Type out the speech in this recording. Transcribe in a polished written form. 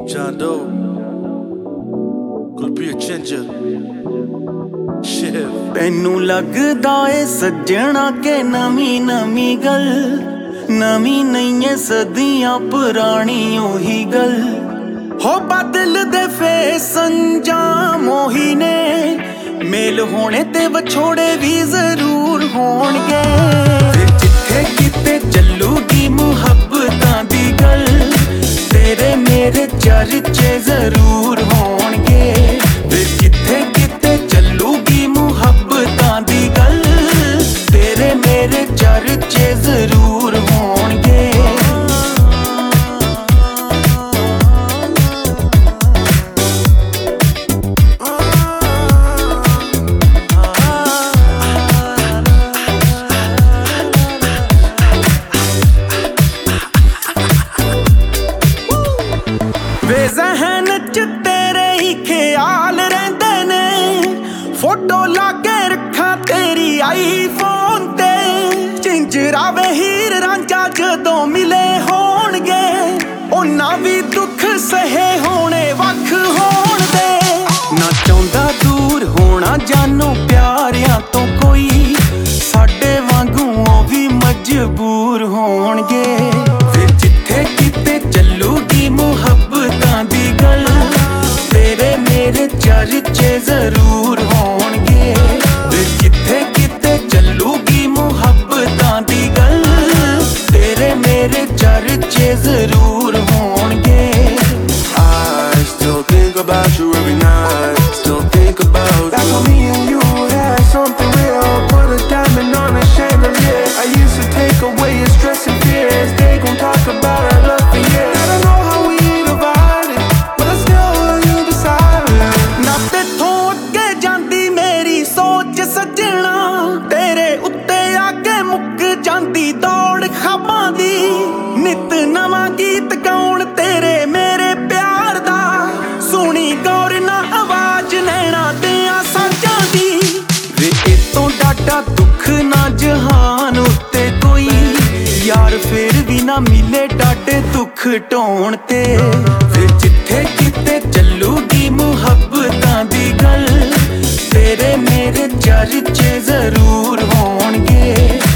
John Doe, Kulbir Ginger, Shiv। ਤੈਨੂੰ ਲੱਗਦਾ ਏ ਸੱਜਣਾ ਕਿ ਨਵੀਂ ਨਵੀਂ ਗੱਲ, ਨਵੀਂ ਨਹੀਂ ਏ ਸਦੀਆਂ ਪੁਰਾਣੀ ਉਹੀ ਗੱਲ। ਹੋ ਬਦਲਦੇ ਫੇਸ ਅੰਜਾਮ ਉਹੀ ਨੇ, ਮੇਲ ਹੋਣੇ ਤੇ ਵਿਛੋੜੇ ਵੀ ਜ਼ਰੂਰ ਹੋਣਗੇ। ਜਿੱਥੇ ਕਿਤੇ ਚੱਲੂਗੀ ਮੁਹੱਬਤਾਂ ਦੀ ਗੱਲ, ਤੇਰੇ ਮੇਰੇ ਚਰਚੇ ਜ਼ਰੂਰ ਹੋਣਗੇ। ਜਿੱਥੇ ਕਿਤੇ ਚੱਲੂਗੀ ਮੁਹੱਬਤਾਂ ਦੀ ਗੱਲ, ਤੇਰੇ ਮੇਰੇ ਚਰਚੇ ਜ਼ਰੂਰ ਹੋਣਗੇ। ਵੇ ਜ਼ਹਿਨ ਚ ਤੇਰੇ ਹੀ ਖਿਆਲ ਰਹਿੰਦੇ ਨੇ, ਫੋਟੋ ਲਾ ਕੇ ਰੱਖਾਂ ਤੇਰੀ ਆਈਫੋਨ ਤੇ। ਝਿੰਜਰਾ ਵੇ ਹੀਰ ਰਾਂਝਾ ਜਦੋਂ ਮਿਲੇ ਹੋਣਗੇ, ਉਹਨਾਂ ਵੀ ਦੁੱਖ ਸਹੇ ਹੋਣੇ ਵੱਖ ਹੋਣ ਦੇ। ਨਾ ਚਾਹੁੰਦਾ ਦੂਰ ਹੋਣਾ ਜਾਨੋਂ ਪਿਆਰਿਆਂ ਤੋਂ ਕੋਈ, ਸਾਡੇ ਵਾਂਗੂ ਉਹ ਵੀ ਮਜਬੂਰ ਹੋਣਗੇ। ਫਿਰ ਜਿੱਥੇ ਕਿਤੇ ਚੱਲੂਗੀ ਮੁਹੱਬਤਾਂ ਦੀ ਗੱਲ, ਤੇਰੇ ਮੇਰੇ ਚਰਚੇ ਜ਼ਰੂਰ ਹੋਣਗੇ। ਫਿਰ ਜਿੱਥੇ ਕਿਤੇ ਚੱਲੂਗੀ ਮੁਹੱਬਤਾਂ ਦੀ ਗੱਲ, ਤੇਰੇ ਮੇਰੇ ਚਰਚੇ ਜ਼ਰੂਰ ਹੋਣਗੇ। I still think about you every night, still think about That's you. when me and you had something real, put a diamond on a chandelier. I used to take away your stress and fears, they gon' talk about our love for years. I don't know how we divided, but I still want you beside me. ਨਾ ਤੇਥੋਂ ਅੱਗੇ ਜਾਂਦੀ ਮੇਰੀ ਸੋਚ ਸੱਜਣਾ, ਤੇਰੇ ਉੱਤੇ ਆ ਕੇ ਮੁੱਕ ਜਾਂਦੀ ਦੌੜ ਖਾਬਾਂ ਦੀ। ਨਿਤ ਨਵਾਂ ਗੀਤ ਗਾਉਣ ਤੇਰੇ ਮੇਰੇ ਪਿਆਰ ਦਾ, ਸੁਣੀ ਗੌਰ ਨਾ ਆਵਾਜ਼ ਨੈਣਾ ਦਿਆਂ ਸਾਜ਼ਾਂ ਦੀ। ਵੇ ਇਤੋਂ ਡਾਢਾ ਦੁੱਖ ਨਾ ਜਹਾਨ ਉੱਤੇ ਕੋਈ, ਯਾਰ ਫੇਰ ਵੀ ਨਾ ਮਿਲੇ ਡਾਢੇ ਦੁੱਖ ਢੋਣ ਤੇ। ਫਿਰ ਜਿੱਥੇ ਕਿਤੇ ਚੱਲੂਗੀ ਮੁਹੱਬਤਾਂ ਦੀ ਗੱਲ, ਤੇਰੇ ਮੇਰੇ ਚਰਚੇ ਜ਼ਰੂਰ ਹੋਣਗੇ।